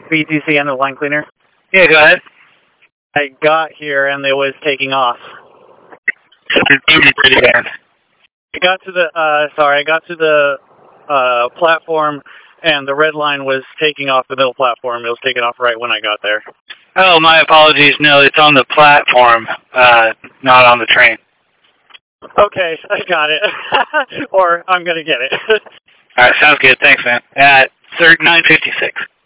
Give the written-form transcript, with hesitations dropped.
BTC and the line cleaner. Yeah, go ahead. I got here and it was taking off. Pretty bad. I got to the platform, and the red line was taking off the middle platform. It was taking off right when I got there. Oh, my apologies. No, it's on the platform, not on the train. Okay, I got it. Or I'm going to get it. All right, sounds good. Thanks, man. At 9:56.